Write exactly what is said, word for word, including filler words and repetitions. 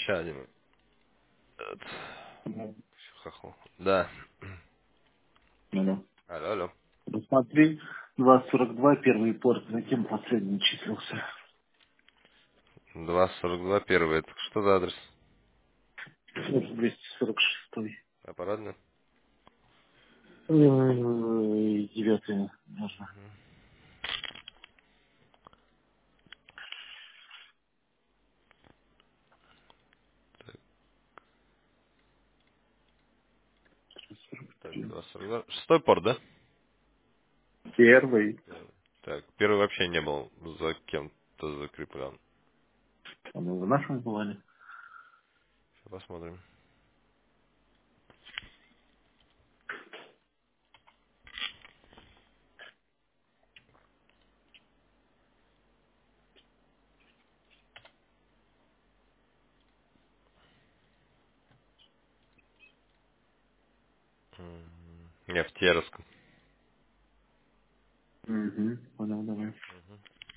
Еще один. Вот. Мгм. Хохол. Да. Алло. Алло, алло. Посмотри, два сорок два первый порт, затем последний числился. два сорок два первый. Это что за адрес? двести сорок шесть. Аппаратный? Девятый, можно. Так, два сорок два. Шестой порт, да? Первый. Первый. Так, первый вообще не был за кем-то закреплен. А мы в нашем бывали. Сейчас посмотрим. М, Не, в Терском. Угу. Понял, давай.